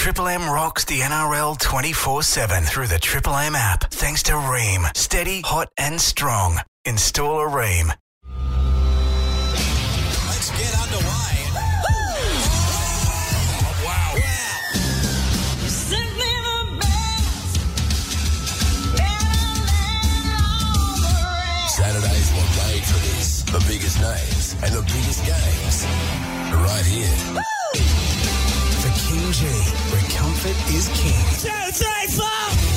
Triple M rocks the NRL 24/7 through the Triple M app. Thanks to Ream. Steady, hot and strong. Install a Ream. Let's get underway. Wow. Saturdays were made for this. The biggest names and the biggest games. Right here. For King G, where comfort is king. 2, 3, 4.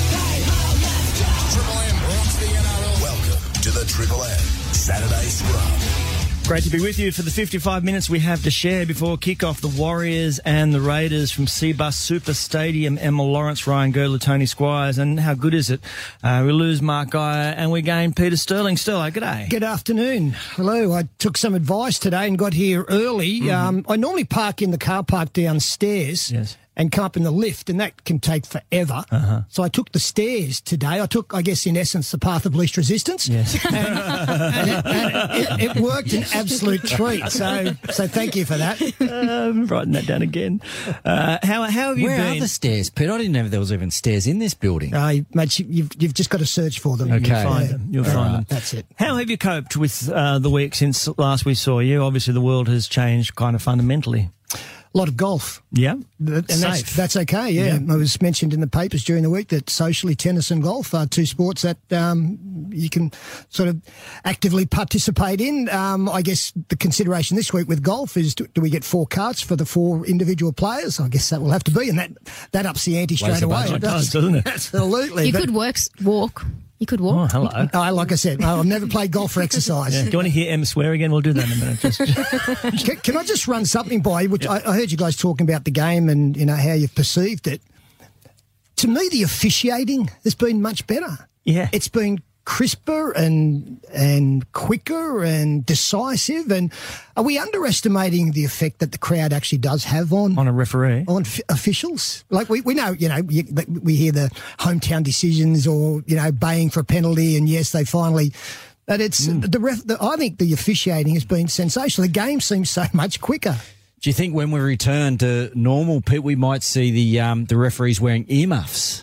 Triple M rocks the NRL. Welcome to the Triple M Saturday Scrum. Great to be with you for the 55 minutes we have to share before kick-off. The Warriors and the Raiders from Cbus Super Stadium. Emma Lawrence, Ryan Girdler, Tony Squires. And how good is it? We lose Mark Geyer and we gain Peter Sterling. Sterling, g'day. Good afternoon. Hello. I took some advice today and got here early. I normally park in the car park downstairs. Yes. And come up in the lift, and that can take forever. So I took the stairs today. I took, I guess, in essence, the path of least resistance. Yes. And it worked an absolute treat. So thank you for that. I'm writing that down again. How have you been? Where are the stairs, Pete? I didn't know there was even stairs in this building. Mate, you've just got to search for them. Okay. You'll find them. You'll find them. That's it. How have you coped with the week since last we saw you? Obviously, the world has changed kind of fundamentally. A lot of golf. Yeah, And safe. that's okay, yeah. It was mentioned in the papers during the week that socially tennis and golf are two sports that you can sort of actively participate in. I guess the consideration this week with golf is do we get 4 carts for the 4 individual players? I guess that will have to be, and that ups the ante straight away. It does, doesn't it? Absolutely. You could walk. You could walk. Oh, hello. Like I said, I've never played golf for exercise. Yeah. Do you want to hear Em swear again? We'll do that in a minute. Can I just run something by you? Which I heard you guys talking about the game and how you've perceived it. To me, the officiating has been much better. Yeah. It's been crisper and quicker and decisive. And are we underestimating the effect that the crowd actually does have on a referee? On officials? Like we know, we hear the hometown decisions or, baying for a penalty and yes, they finally... But it's I think the officiating has been sensational. The game seems so much quicker. Do you think when we return to normal, Pete, we might see the referees wearing earmuffs?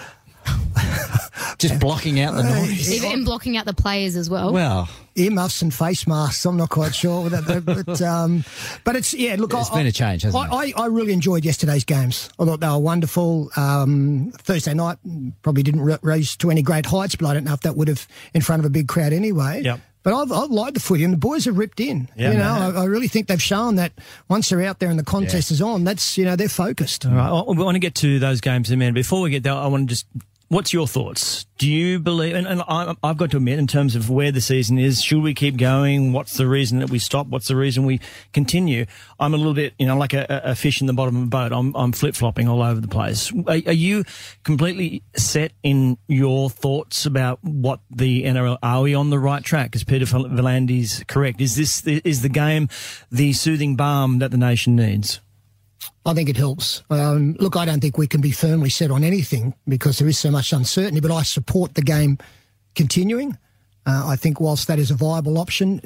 Just blocking out the noise. Even blocking out the players as well. Well, earmuffs and face masks. I'm not quite sure with that, but it's Look, it's been a change, hasn't it? I really enjoyed yesterday's games. I thought they were wonderful. Thursday night probably didn't raise to any great heights, but I don't know if that would have in front of a big crowd anyway. Yep. But I've liked the footy, and the boys have ripped in. Yeah, I really think they've shown that once they're out there and the contest is on, that's they're focused. All right, we want to get to those games in a minute. Before we get there, I want to just. What's your thoughts? Do you believe, and I've got to admit, in terms of where the season is, should we keep going? What's the reason that we stop? What's the reason we continue? I'm a little bit, like a fish in the bottom of a boat. I'm flip-flopping all over the place. Are you completely set in your thoughts about what the NRL, are we on the right track? Is Peter V'landys correct? Is the game the soothing balm that the nation needs? I think it helps. Look, I don't think we can be firmly set on anything because there is so much uncertainty, but I support the game continuing. I think whilst that is a viable option,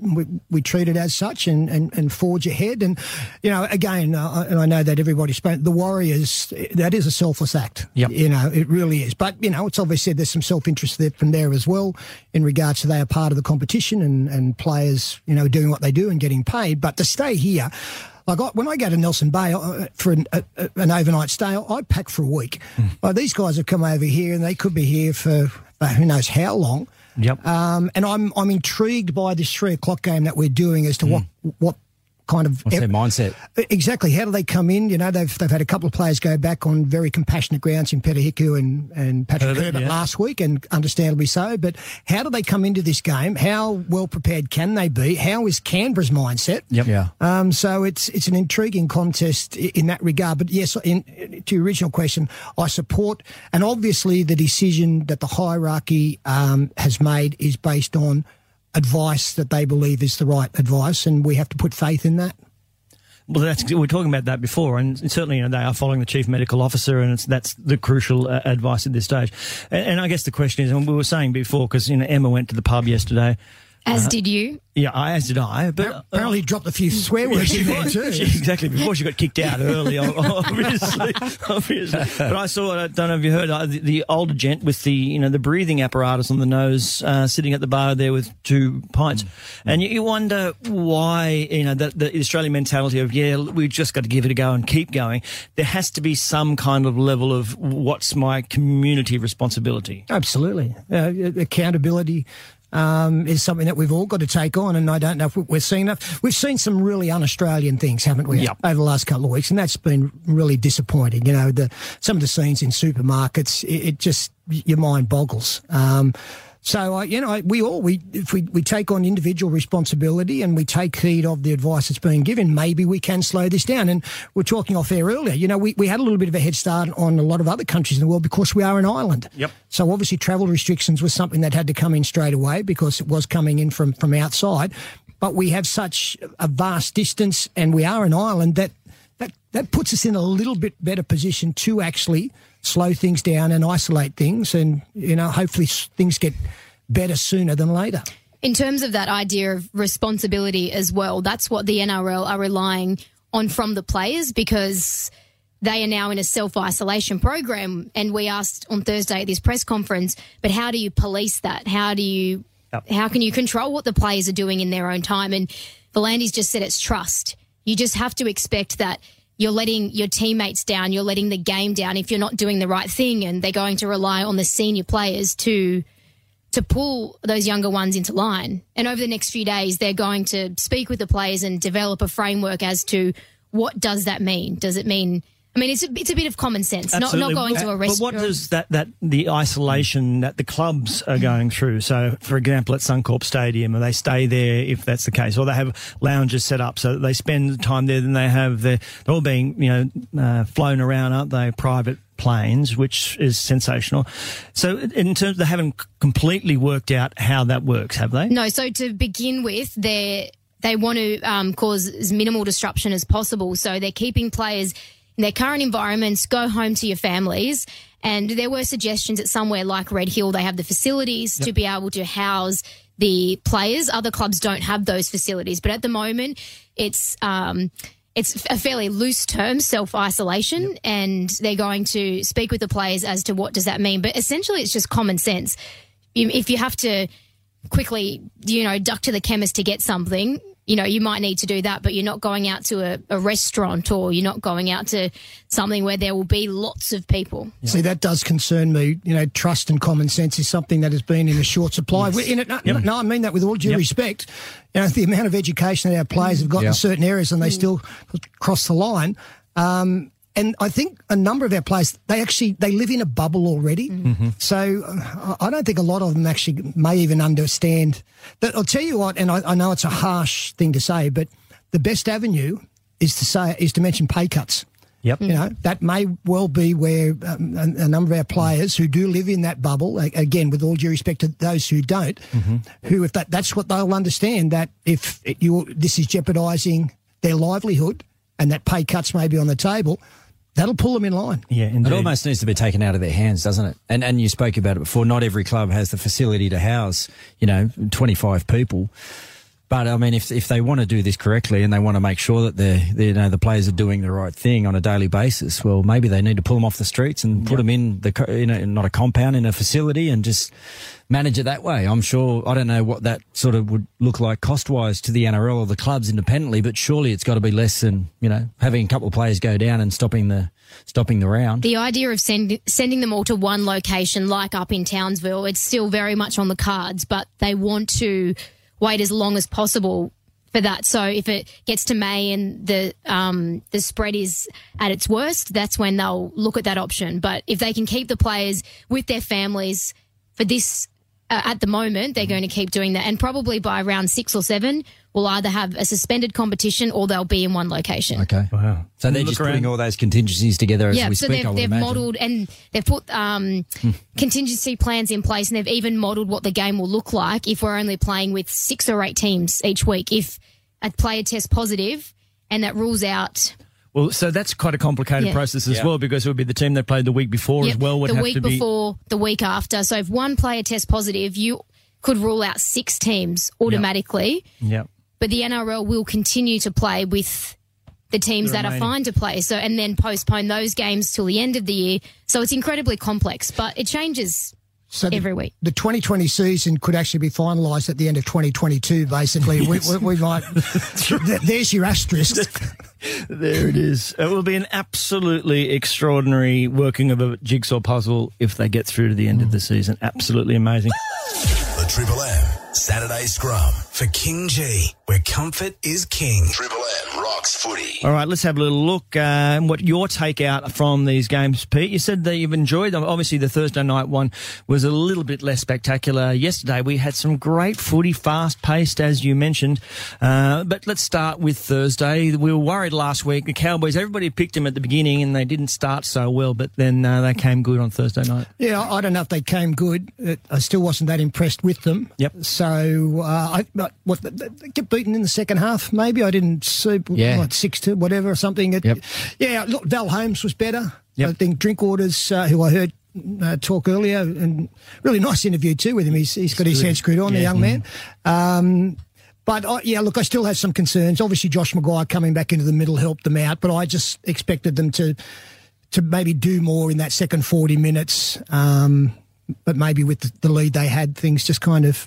we treat it as such and forge ahead. And, again, and I know that everybody's spoken, the Warriors, that is a selfless act. Yep. It really is. But, it's obviously there's some self-interest there from there as well in regards to they are part of the competition and players, doing what they do and getting paid. But to stay here... Like when I go to Nelson Bay for an overnight stay, I pack for a week. These guys have come over here and they could be here for who knows how long. Yep. And I'm intrigued by this 3:00 game that we're doing as to what kind of... What's their mindset? Exactly. How do they come in? They've had a couple of players go back on very compassionate grounds in Peter Hiku and Patrick Herbert last week, and understandably so. But how do they come into this game? How well prepared can they be? How is Canberra's mindset? Yep. Yeah. So it's an intriguing contest in that regard. But yes, to your original question, I support, and obviously the decision that the hierarchy has made is based on advice that they believe is the right advice, and we have to put faith in that. Well, we were talking about that before, and certainly they are following the chief medical officer, and that's the crucial advice at this stage. And I guess the question is, and we were saying before, because Emma went to the pub yesterday As did you. Yeah, as did I. But Apparently dropped a few swear words in there too. Exactly, before she got kicked out early, obviously. But I saw, I don't know if you heard, the older gent with the breathing apparatus on the nose, sitting at the bar there with 2 pints. And you wonder why, the Australian mentality of, we've just got to give it a go and keep going. There has to be some kind of level of what's my community responsibility. Absolutely. Accountability is something that we've all got to take on, and I don't know if we're seeing enough. We've seen some really un-Australian things, haven't we, over the last couple of weeks, and that's been really disappointing. Some of the scenes in supermarkets, it just, your mind boggles. So, if we take on individual responsibility and we take heed of the advice that's being given, maybe we can slow this down. And we're talking off air earlier, we had a little bit of a head start on a lot of other countries in the world because we are an island. Yep. So obviously travel restrictions was something that had to come in straight away because it was coming in from outside. But we have such a vast distance and we are an island that puts us in a little bit better position to actually slow things down and isolate things, and hopefully things get better sooner than later. In terms of that idea of responsibility as well, that's what the NRL are relying on from the players, because they are now in a self-isolation program. And we asked on Thursday at this press conference, but how do you police that? How can you control what the players are doing in their own time? And Volandi's just said it's trust. You just have to expect that you're letting your teammates down, you're letting the game down if you're not doing the right thing, and they're going to rely on the senior players to pull those younger ones into line. And over the next few days, they're going to speak with the players and develop a framework as to what does that mean. Does it mean... it's a bit of common sense, not going to a restaurant. But what does the isolation that the clubs are going through? So, for example, at Suncorp Stadium, they stay there if that's the case, or they have lounges set up so that they spend time there. Then they're all being flown around, aren't they? Private planes, which is sensational. So, in terms, they haven't completely worked out how that works, have they? No. So to begin with, they want to cause as minimal disruption as possible. So they're keeping players in their current environments, go home to your families. And there were suggestions at somewhere like Red Hill, they have the facilities to be able to house the players. Other clubs don't have those facilities. But at the moment, it's a fairly loose term, self-isolation, and they're going to speak with the players as to what does that mean. But essentially, it's just common sense. If you have to quickly, duck to the chemist to get something, you might need to do that, but you're not going out to a restaurant, or you're not going out to something where there will be lots of people. Yeah. See, that does concern me. Trust and common sense is something that has been in a short supply. Yes. No, I mean that with all due respect. The amount of education that our players have got in certain areas and they still cross the line. And I think a number of our players, they live in a bubble already. Mm-hmm. So I don't think a lot of them actually may even understand that. I'll tell you what, and I know it's a harsh thing to say, but the best avenue is to mention pay cuts. Yep. That may well be where a number of our players who do live in that bubble, again, with all due respect to those who don't, who, if that's what they'll understand, that if this is jeopardising their livelihood and that pay cuts may be on the table, that'll pull them in line. Yeah, indeed. It almost needs to be taken out of their hands, doesn't it? And you spoke about it before. Not every club has the facility to house, 25 people. But I mean, if they want to do this correctly and they want to make sure that the players are doing the right thing on a daily basis, well, maybe they need to pull them off the streets and put them in not a compound, in a facility, and just manage it that way. I'm sure, I don't know what that sort of would look like cost-wise to the NRL or the clubs independently, but surely it's got to be less than, having a couple of players go down and stopping the round. The idea of sending them all to one location, like up in Townsville, it's still very much on the cards, but they want to wait as long as possible for that. So if it gets to May and the spread is at its worst, that's when they'll look at that option. But if they can keep the players with their families for this, at the moment, they're going to keep doing that. And probably by round 6 or 7, we'll either have a suspended competition or they'll be in one location. Okay. Wow. So they're just putting all those contingencies together as we speak, they've modelled and they've put contingency plans in place, and they've even modelled what the game will look like if we're only playing with 6 or 8 teams each week. If a player tests positive and that rules out... Well, so that's quite a complicated process as well, because it would be the team that played the week before as well would have to be... The week before, the week after. So if one player tests positive, could rule out 6 teams automatically. Yep. But the NRL will continue to play with the teams that are fine to play. So, and then postpone those games till the end of the year. So it's incredibly complex, but it changes every week. The 2020 season could actually be finalised at the end of 2022, basically. we might... There's your asterisk. There it is. It will be an absolutely extraordinary working of a jigsaw puzzle if they get through to the end of the season. Absolutely amazing. The Triple M Saturday Scrum. For King G, where comfort is king. Triple M rocks footy. All right, let's have a little look what your take out from these games, Pete. You said that you've enjoyed them. Obviously, the Thursday night one was a little bit less spectacular. Yesterday, we had some great footy, fast-paced, as you mentioned. But let's start with Thursday. We were worried last week. The Cowboys, everybody picked them at the beginning, and they didn't start so well, but then they came good on Thursday night. Yeah, I don't know if they came good. I still wasn't that impressed with them. Yep. So, they get beaten in the second half, maybe. I didn't see, 6-2, whatever, or something. Yep. Yeah, look, Val Holmes was better. Yep. I think Drinkwaters, who I heard talk earlier, and really nice interview too with him. He's got his head screwed on, the young man. But, look, I still have some concerns. Obviously, Josh Maguire coming back into the middle helped them out, but I just expected them to maybe do more in that second 40 minutes. But maybe with the lead they had, things just kind of...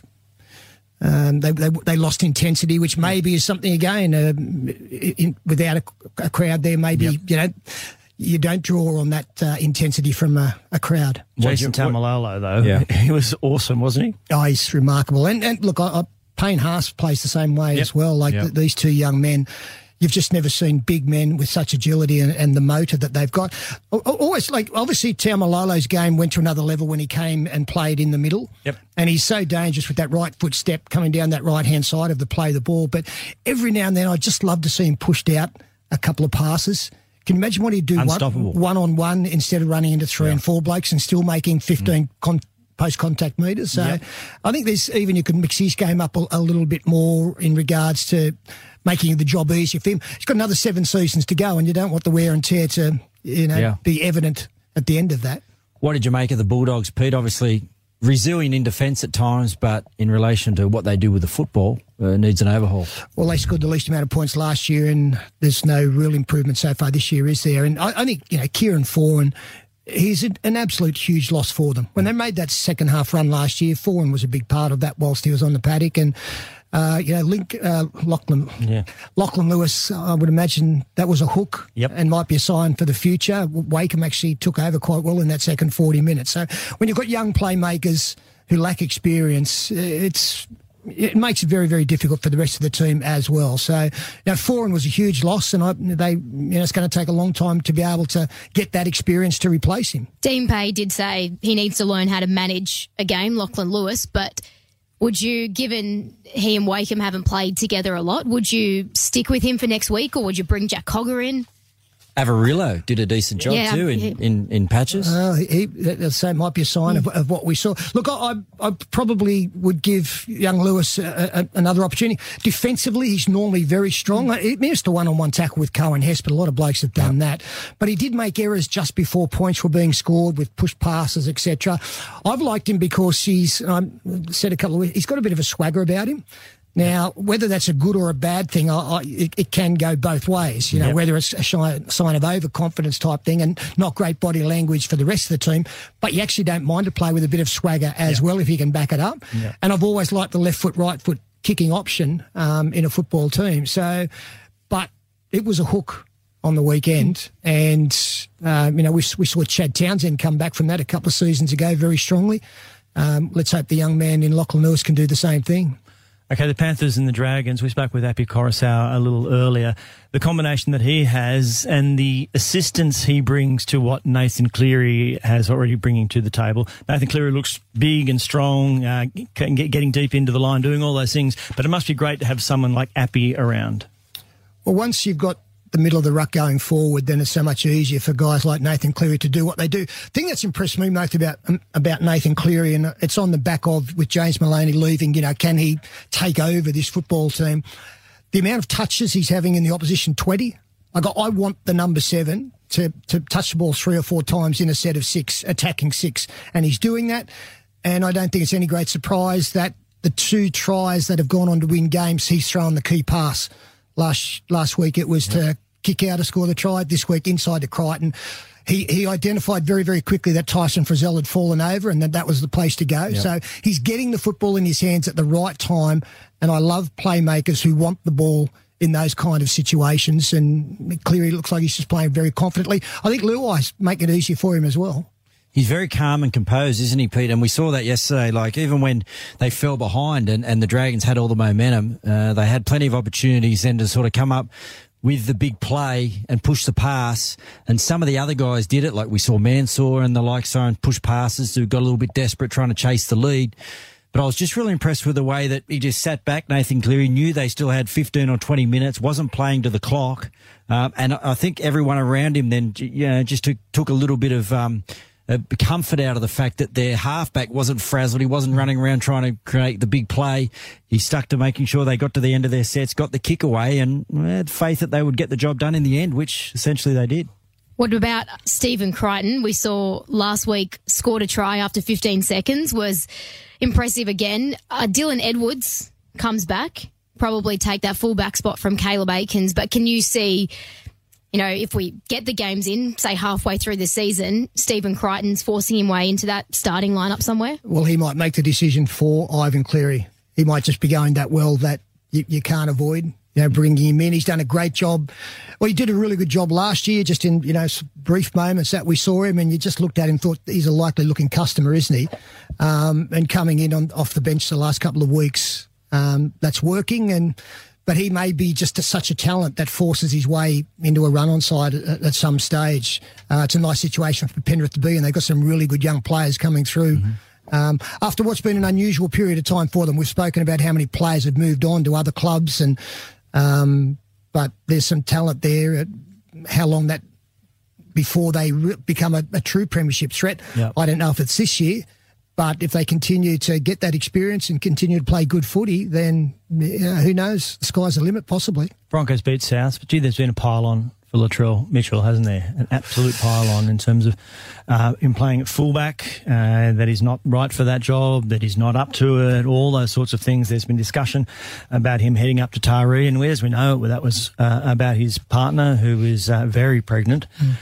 They lost intensity, which maybe is something, again, without a crowd there, maybe, you don't draw on that intensity from a crowd. Jason Taumalolo, though, he was awesome, wasn't he? Oh, he's remarkable. And look, Payne Haas plays the same way as well. These two young men, you've just never seen big men with such agility and the motor that they've got. Always, obviously Taumalolo's game went to another level when he came and played in the middle. Yep. And he's so dangerous with that right foot step coming down that right-hand side of the play the ball. But every now and then I'd just love to see him pushed out a couple of passes. Can you imagine what he'd do one-on-one instead of running into 3 and 4 blokes and still making 15 post-contact metres? So I think you can mix his game up a little bit more in regards to making the job easier for him. He's got another 7 seasons to go, and you don't want the wear and tear to be evident at the end of that. What did you make of the Bulldogs, Pete? Obviously resilient in defence at times, but in relation to what they do with the football, needs an overhaul. Well, they scored the least amount of points last year, and there's no real improvement so far this year, is there? And I think, Kieran Foran, he's an absolute huge loss for them. When they made that second half run last year, Foran was a big part of that whilst he was on the paddock. And, Lachlan Lewis, I would imagine that was a hook and might be a sign for the future. Wakeham actually took over quite well in that second 40 minutes. So when you've got young playmakers who lack experience, it makes it very, very difficult for the rest of the team as well. So, Foran was a huge loss, and it's going to take a long time to be able to get that experience to replace him. Dean Pay did say he needs to learn how to manage a game, Lachlan Lewis, but would you, given he and Wakeham haven't played together a lot, would you stick with him for next week, or would you bring Jack Cogger in? Avarillo did a decent job too in patches. That might be a sign of what we saw. Look, I probably would give young Lewis another opportunity. Defensively, he's normally very strong. He missed a one-on-one tackle with Cohen Hess, but a lot of blokes have done that. But he did make errors just before points were being scored with push passes, etc. I've liked him because he's got a bit of a swagger about him. Now, whether that's a good or a bad thing, it can go both ways, whether it's a sign of overconfidence type thing and not great body language for the rest of the team, but you actually don't mind to play with a bit of swagger as well if you can back it up. Yeah. And I've always liked the left foot, right foot kicking option in a football team. But it was a hook on the weekend, and, we saw Chad Townsend come back from that a couple of seasons ago very strongly. Let's hope the young man in Lachlan Lewis can do the same thing. Okay, the Panthers and the Dragons, we spoke with Api Coruscant a little earlier. The combination that he has and the assistance he brings to what Nathan Cleary has already bringing to the table. Nathan Cleary looks big and strong, getting deep into the line, doing all those things, but it must be great to have someone like Api around. Well, once you've got the middle of the ruck going forward, then it's so much easier for guys like Nathan Cleary to do what they do. The thing that's impressed me most about Nathan Cleary, and it's on the back of with James Maloney leaving, can he take over this football team? The amount of touches he's having in the opposition 20. I want the number 7 to touch the ball 3 or 4 times in a set of 6, attacking 6, and he's doing that. And I don't think it's any great surprise that the 2 tries that have gone on to win games, he's thrown the key pass. Last week it was to kick out to score the try. This week inside to Crichton. He identified very, very quickly that Tyson Frizzell had fallen over and that was the place to go. Yep. So he's getting the football in his hands at the right time, and I love playmakers who want the ball in those kind of situations, and Cleary looks like he's just playing very confidently. I think Luai's making it easier for him as well. He's very calm and composed, isn't he, Pete? And we saw that yesterday. Like, even when they fell behind and the Dragons had all the momentum, they had plenty of opportunities then to sort of come up with the big play and push the pass. And some of the other guys did it, like we saw Mansour and the likes on push passes who got a little bit desperate trying to chase the lead. But I was just really impressed with the way that he just sat back. Nathan Cleary knew they still had 15 or 20 minutes, wasn't playing to the clock. And I think everyone around him then, just took a little bit of comfort out of the fact that their halfback wasn't frazzled. He wasn't running around trying to create the big play. He stuck to making sure they got to the end of their sets, got the kick away, and had faith that they would get the job done in the end, which essentially they did. What about Stephen Crichton? We saw last week scored a try after 15 seconds, was impressive again. Dylan Edwards comes back, probably take that fullback spot from Caleb Aikens, but can you see, if we get the games in, say halfway through the season, Stephen Crichton's forcing him way into that starting lineup somewhere? Well, he might make the decision for Ivan Cleary. He might just be going that well that you can't avoid, bringing him in. He's done a great job. Well, he did a really good job last year, just in, brief moments that we saw him, and you just looked at him and thought he's a likely looking customer, isn't he? And coming in off the bench the last couple of weeks, that's working, but he may be just such a talent that forces his way into a run-on side at some stage. It's a nice situation for Penrith to be in. They've got some really good young players coming through. After what's been an unusual period of time for them, we've spoken about how many players have moved on to other clubs, but there's some talent there. How long that before they become a true premiership threat, yep. I don't know if it's this year. But if they continue to get that experience and continue to play good footy, then who knows? The sky's the limit, possibly. Broncos beat South, but there's been a pile-on for Latrell Mitchell, hasn't there? An absolute pile-on in terms of him playing at fullback, that he's not right for that job, that he's not up to it, all those sorts of things. There's been discussion about him heading up to Taree, and as we know, that was about his partner, who is very pregnant.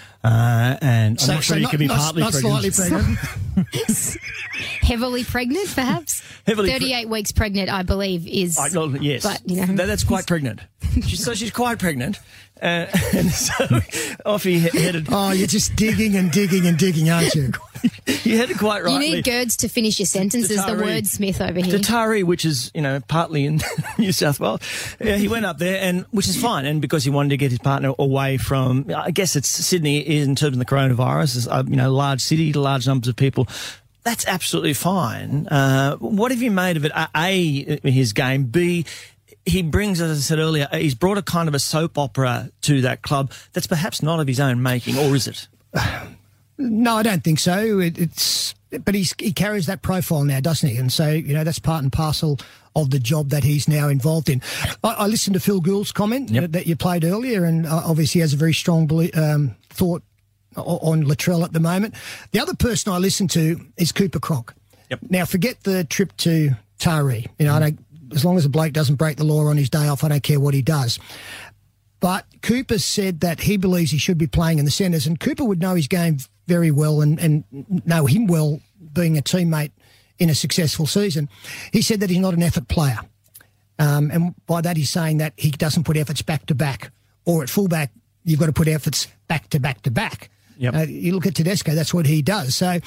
And I'm not sure he could be partly pregnant. Slightly pregnant. Heavily pregnant, perhaps? 38 weeks pregnant, I believe, is... yes. But, that's quite pregnant. She's quite pregnant. And so off he headed. Oh, you're just digging and digging and digging, aren't you? You had it quite rightly. You need Gerds to finish your sentences, the wordsmith over here. To Taree, which is, partly in New South Wales. Yeah, he went up there, which is fine, and because he wanted to get his partner away from, I guess it's Sydney in terms of the coronavirus, is, large city, large numbers of people. That's absolutely fine. What have you made of it? A, his game. B, he brings, as I said earlier, he's brought a kind of a soap opera to that club that's perhaps not of his own making, or is it? No, I don't think so. But he carries that profile now, doesn't he? And so, that's part and parcel of the job that he's now involved in. I listened to Phil Gould's comment that you played earlier, and obviously has a very strong thought on Latrell at the moment. The other person I listened to is Cooper Cronk. Yep. Now, forget the trip to Taree. As long as a bloke doesn't break the law on his day off, I don't care what he does. But Cooper said that he believes he should be playing in the centres, and Cooper would know his game very well and know him well, being a teammate in a successful season. He said that he's not an effort player. And by that he's saying that he doesn't put efforts back to back, or at fullback you've got to put efforts back to back to back. Yep. You look at Tedesco, that's what he does. So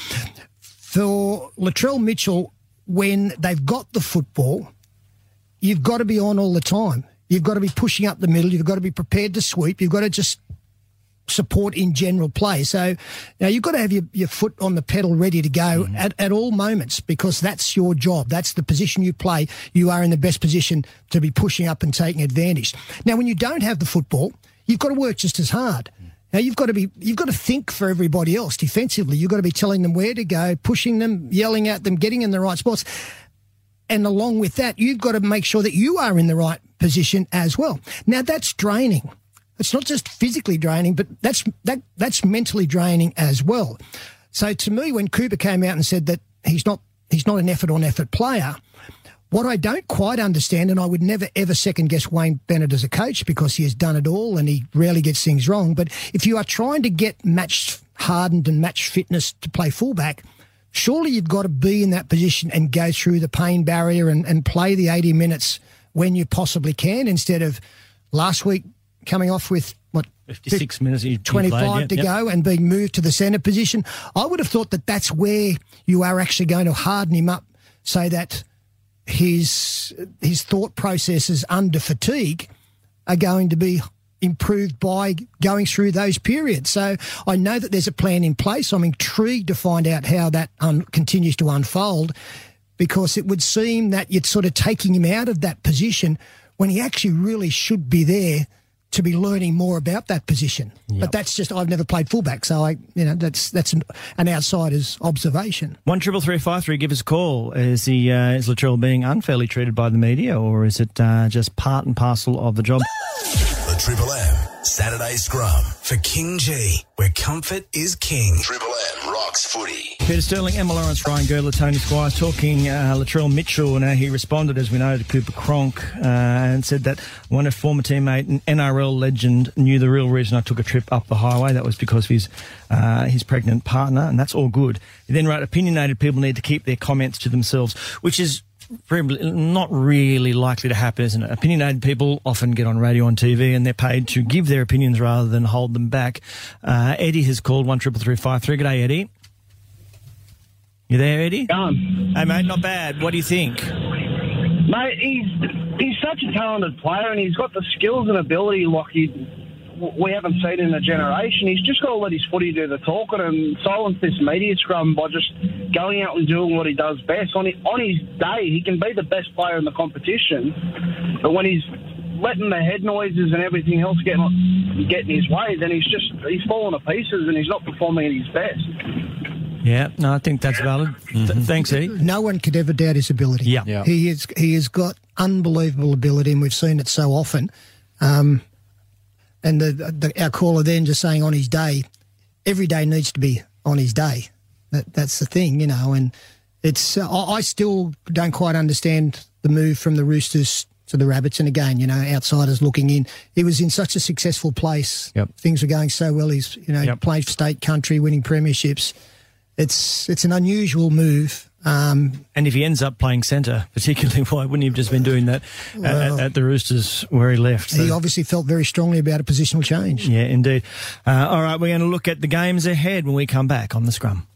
for Latrell Mitchell, when they've got the football, you've got to be on all the time. You've got to be pushing up the middle. You've got to be prepared to sweep. You've got to just support in general play. So you've got to have your foot on the pedal ready to go at all moments, because that's your job. That's the position you play. You are in the best position to be pushing up and taking advantage. Now, when you don't have the football, you've got to work just as hard. Now, you've got to think for everybody else defensively. You've got to be telling them where to go, pushing them, yelling at them, getting in the right spots. And along with that, you've got to make sure that you are in the right position as well. Now, that's draining. It's not just physically draining, but that's mentally draining as well. So to me, when Cooper came out and said that he's not an effort-on-effort player, What I don't quite understand, and I would never, ever second-guess Wayne Bennett as a coach because he has done it all and he rarely gets things wrong, but if you are trying to get match hardened and match fitness to play fullback, surely you've got to be in that position and go through the pain barrier and play the 80 minutes when you possibly can, instead of last week coming off with, 56 minutes, 25 to go and being moved to the centre position. I would have thought that that's where you are actually going to harden him up so that his thought processes under fatigue are going to be improved by going through those periods. So I know that there's a plan in place. I'm intrigued to find out how that continues to unfold, because it would seem that you're sort of taking him out of that position when he actually really should be there to be learning more about that position. Yep. But that's just, I've never played fullback, so that's an outsider's observation. 133353, give us a call. Is Latrell being unfairly treated by the media, or is it just part and parcel of the job? The Triple M Saturday Scrum For King G, where comfort is king. Triple M rocks footy. Peter Sterling, Emma Lawrence, Ryan Girdler, Tony Squires talking Latrell Mitchell. Now, he responded, as we know, to Cooper Cronk and said that one of former teammate and NRL legend knew the real reason I took a trip up the highway. That was because of his pregnant partner, and that's all good. He then wrote, opinionated people need to keep their comments to themselves, which is not really likely to happen, isn't it? Opinionated people often get on radio and TV and they're paid to give their opinions rather than hold them back. Eddie has called 133353. G'day, Eddie. You there, Eddie? Hey, mate, not bad. What do you think? Mate, he's such a talented player, and he's got the skills and ability like we haven't seen in a generation. He's just got to let his footy do the talking and silence this media scrum by just going out and doing what he does best. On his day, he can be the best player in the competition, but when he's letting the head noises and everything else get in his way, then he's falling to pieces and he's not performing at his best. Yeah, no, I think that's valid. Thanks, Eddie. No one could ever doubt his ability. Yeah. He has got unbelievable ability, and we've seen it so often. And our caller then just saying on his day, every day needs to be on his day. That's the thing, and it's I still don't quite understand the move from the Roosters to the Rabbits. And again, outsiders looking in, he was in such a successful place. Yep. Things were going so well. He's played for state country, winning premierships. It's an unusual move. And if he ends up playing centre, particularly, why wouldn't he have just been doing that at the Roosters where he left? So. He obviously felt very strongly about a positional change. Yeah, indeed. All right, we're going to look at the games ahead when we come back on The Scrum.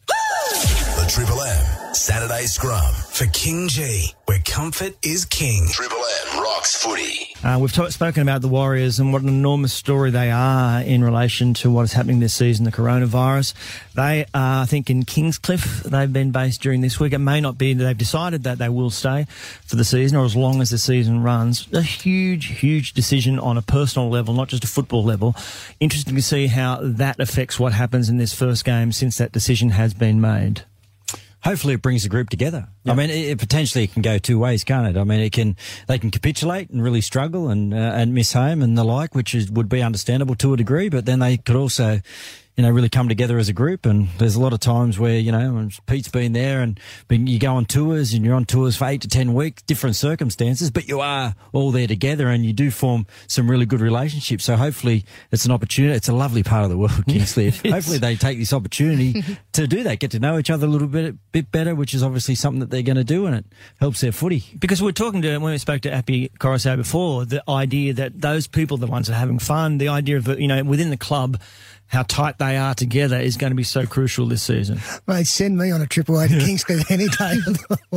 The Triple M Saturday Scrum For King G, where comfort is king. Triple M rocks footy. We've spoken about the Warriors and what an enormous story they are in relation to what is happening this season, the coronavirus. They are, I think, in Kingscliff. They've been based during this week. It may not be that they've decided that they will stay for the season or as long as the season runs. A huge, huge decision on a personal level, not just a football level. Interesting to see how that affects what happens in this first game since that decision has been made. Hopefully it brings the group together. Yep. I mean, it potentially can go two ways, can't it? I mean, they can capitulate and really struggle and miss home and the like, which would be understandable to a degree, but then they could also, really come together as a group. And there's a lot of times where, Pete's been there and you go on tours and you're on tours for 8 to 10 weeks, different circumstances, but you are all there together and you do form some really good relationships. So hopefully it's an opportunity. It's a lovely part of the world, Kingscliff. Hopefully they take this opportunity to do that, get to know each other a little bit better, which is obviously something that they're going to do, and it helps their footy. Because when we spoke to Appy Coruscant before, the idea that those people, the ones that are having fun, the idea of, within the club, how tight they are together is going to be so crucial this season. Mate, send me on a trip away to Kingscliff any day of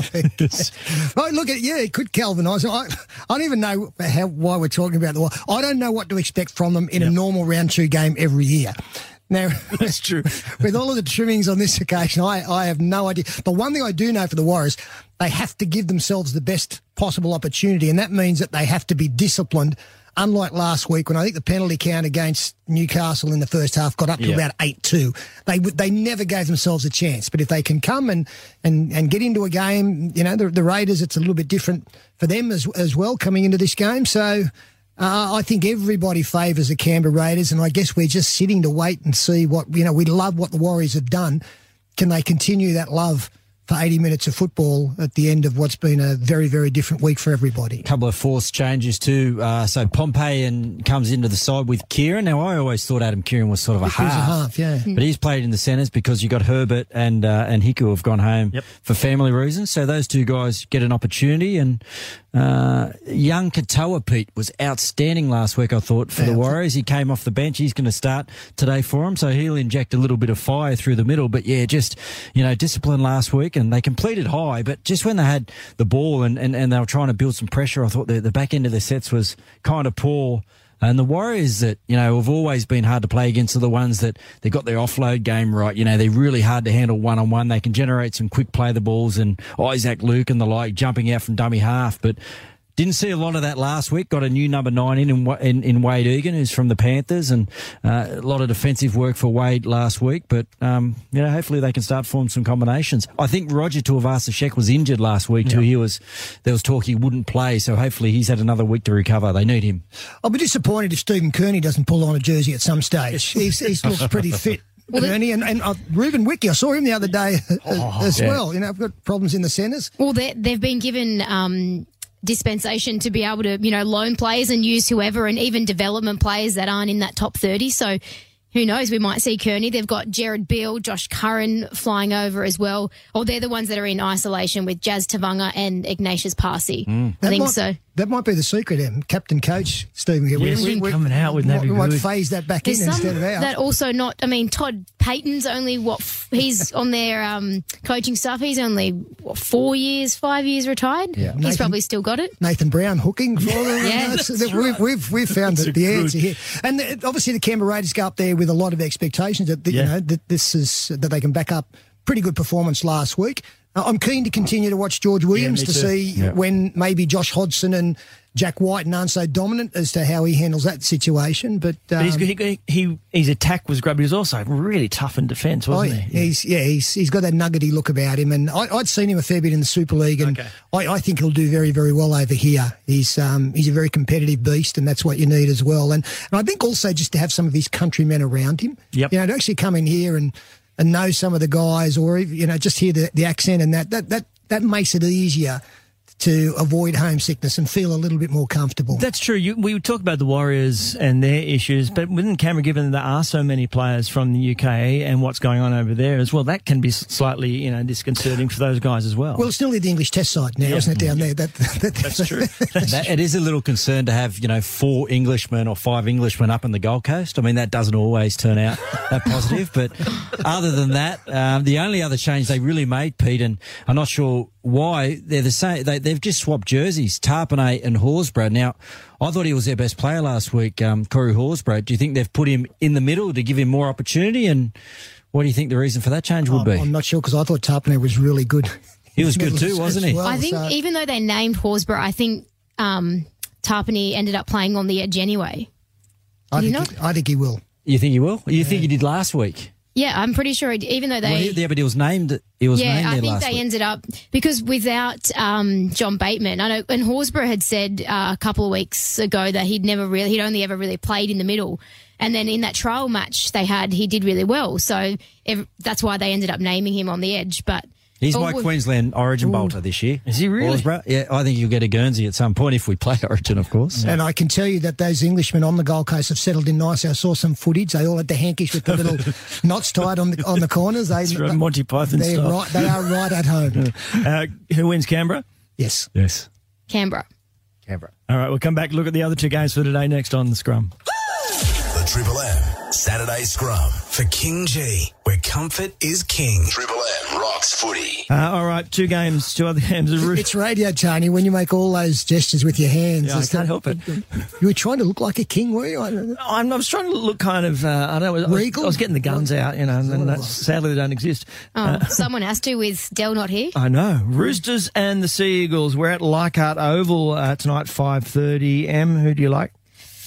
the week. Oh, look, it could galvanise. I don't even know why we're talking about the war. I don't know what to expect from them in a normal round 2 game every year. Now, that's true. With all of the trimmings on this occasion, I have no idea. The one thing I do know for the Warriors, they have to give themselves the best possible opportunity, and that means that they have to be disciplined. Unlike last week, when I think the penalty count against Newcastle in the first half got up to about 8-2, they never gave themselves a chance. But if they can come and get into a game, the Raiders, it's a little bit different for them as well coming into this game. So I think everybody favours the Canberra Raiders, and I guess we're just sitting to wait and see what we love what the Warriors have done. Can they continue that love for 80 minutes of football at the end of what's been a very, very different week for everybody. Couple of forced changes too. So Pompey comes into the side with Kieran. Now, I always thought Adam Kieran was sort of a He was half. yeah. But he's played in the centres because you got Herbert and Hiku have gone home for family reasons. So those two guys get an opportunity. And young Katoa, Pete, was outstanding last week, I thought, for the Warriors. He came off the bench. He's going to start today for him. So he'll inject a little bit of fire through the middle. But yeah, just, discipline last week. And they completed high. But just when they had the ball and they were trying to build some pressure, I thought the back end of the sets was kind of poor. And the Warriors that, have always been hard to play against are the ones that they got their offload game right. They're really hard to handle one-on-one. They can generate some quick play the balls and Isaac Luke and the like jumping out from dummy half. But didn't see a lot of that last week. Got a new number 9 in Wade Egan, who's from the Panthers, and a lot of defensive work for Wade last week. But, hopefully they can start forming some combinations. I think Roger Tuivasa-Sheck was injured last week too. There was talk he wouldn't play, so hopefully he's had another week to recover. They need him. I'll be disappointed if Stephen Kearney doesn't pull on a jersey at some stage. He looks pretty fit. Kearney and Ruben Wiki, I saw him the other day as well. I've got problems in the centres. Well, they've been given dispensation to be able to, loan players and use whoever, and even development players that aren't in that top 30. So who knows? We might see Kearney. They've got Jared Beale, Josh Curran flying over as well. Or they're the ones that are in isolation with Jazz Tavanga and Ignatius Parsi. I think so. That might be the secret, Captain Coach Stephen. Yes, we're coming out with that. We might phase that back in instead of out. That also not. I mean, Todd Payton's only he's on their coaching staff. He's only 5 years retired. Yeah. He's probably still got it. Nathan Brown hooking for them. Yeah, we've found the answer here, and obviously the Canberra Raiders go up there with a lot of expectations that that they can back up pretty good performance last week. I'm keen to continue to watch George Williams to see when maybe Josh Hodgson and Jack White aren't so dominant as to how he handles that situation. But his attack was great, but he was also really tough in defence, wasn't he? He's got that nuggety look about him, and I'd seen him a fair bit in the Super League, and I think he'll do very, very well over here. He's a very competitive beast, and that's what you need as well. And I think also just to have some of his countrymen around him, to actually come in here and know some of the guys, or just hear the accent, and that makes it easier to avoid homesickness and feel a little bit more comfortable. That's true. We talk about the Warriors and their issues, but within Canberra, given there are so many players from the UK and what's going on over there as well, that can be slightly disconcerting for those guys as well. Well, it's still the English Test side now, isn't it, down there? That's true. It is a little concern to have 4 Englishmen or 5 Englishmen up in the Gold Coast. I mean, that doesn't always turn out that positive. But other than that, the only other change they really made, Pete, and I'm not sure why, they're the same. They've just swapped jerseys, Tarpanay and Horsburgh. Now, I thought he was their best player last week, Corey Horsburgh. Do you think they've put him in the middle to give him more opportunity? And what do you think the reason for that change would be? I'm not sure, because I thought Tarpanay was really good. He was good too, wasn't he? Well, I think even though they named Horsburgh, I think Tarpanay ended up playing on the edge anyway. I think he will. You think he will? You think he did last week? Yeah, I'm pretty sure. Even though but he was named. He was named there I think last they week. ended up, because without John Bateman, I know, and Horsburgh had said a couple of weeks ago that he'd only ever really played in the middle, and then in that trial match they had, he did really well. So that's why they ended up naming him on the edge. But he's my Queensland Origin bolter this year. Is he really? Horsburgh? Yeah, I think he'll get a Guernsey at some point if we play Origin, of course. And I can tell you that those Englishmen on the Gold Coast have settled in nice. I saw some footage. They all had the hankies with the little knots tied on the corners. That's right, Monty Python stuff. They are right at home. Who wins, Canberra? Yes. Canberra. All right, we'll come back, look at the other 2 games for today next on The Scrum. The Triple M Saturday Scrum. For King G, where comfort is king. Triple M rocks footy. All right, 2 other games. It's radio, Tony, when you make all those gestures with your hands. Yeah, I can't help it. You were trying to look like a king, were you? I was trying to look kind of, I don't know, regal? I was getting the guns out, and sadly they don't exist. Someone has to with Dell not here. I know. Roosters and the Sea Eagles. We're at Leichhardt Oval tonight, 5:30. Em, who do you like?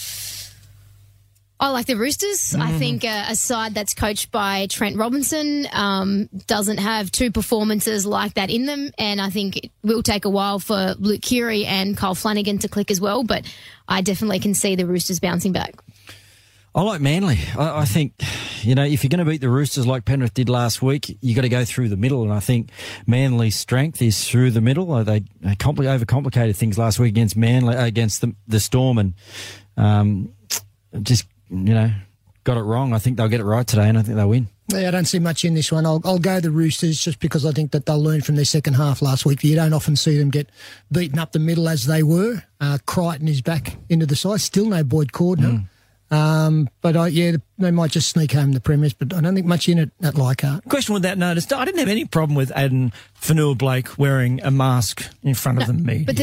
I like the Roosters. I think a side that's coached by Trent Robinson doesn't have 2 performances like that in them, and I think it will take a while for Luke Keary and Kyle Flanagan to click as well, but I definitely can see the Roosters bouncing back. I like Manly. I think, you know, if you're going to beat the Roosters like Penrith did last week, you got to go through the middle. And I think Manly's strength is through the middle. They overcomplicated things last week against Manly, against the Storm, and just, you know, got it wrong. I think they'll get it right today, and I think they'll win. Yeah, I don't see much in this one. I'll go the Roosters just because I think that they'll learn from their second half last week. You don't often see them get beaten up the middle as they were. Crichton is back into the side. Still no Boyd Cordner. But they might just sneak home the premiers, but I don't think much in it at Leichhardt. Question with that notice. I didn't have any problem with Aiden Fanua-Blake wearing a mask in front of the media. But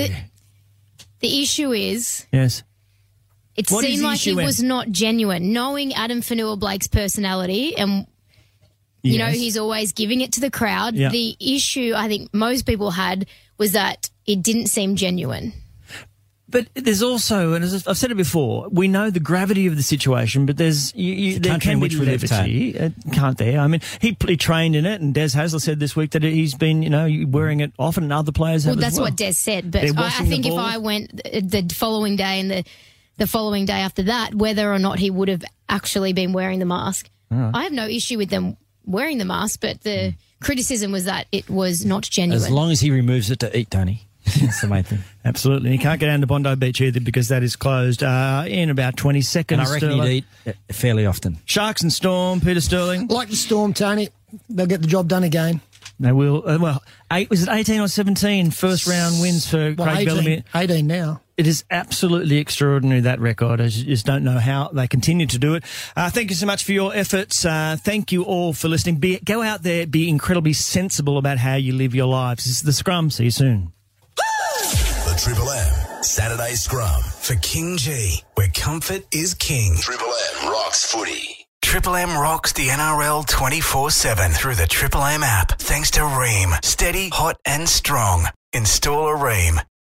the issue is... Yes. It What is seemed the like issue it in? was not genuine. Knowing Adam Fanua-Blake's personality and... You know, Yes. he's always giving it to the crowd. Yeah. The issue I think most people had was that it didn't seem genuine. But there's also, and as I've said it before, we know the gravity of the situation, but there country can in be which we live, levity, can't there? I mean, he trained in it, and Des Hasler said this week that he's been, you know, wearing it often, and other players have Well, that's as well. what Des said. But They're I washing the think if ball. I went the following day and the following day after that, whether or not he would have actually been wearing the mask, I have no issue with them wearing the mask, but the criticism was that it was not genuine. As long as he removes it to eat, Tony. That's the main thing. Absolutely. You can't get down to Bondi Beach either because that is closed in about 20 seconds. And I reckon he'd eat fairly often. Sharks and Storm, Peter Sterling. Like the Storm, Tony, they'll get the job done again. They will. Was it 18 or 17 first round wins for Craig Bellamy? 18 now. It is absolutely extraordinary, that record. I just don't know how they continue to do it. Thank you so much for your efforts. Thank you all for listening. Go out there, be incredibly sensible about how you live your lives. This is The Scrum. See you soon. The Triple M Saturday Scrum. For King G, where comfort is king. Triple M rocks footy. Triple M rocks the NRL 24/7 through the Triple M app. Thanks to Ream. Steady, hot and strong. Install a Ream.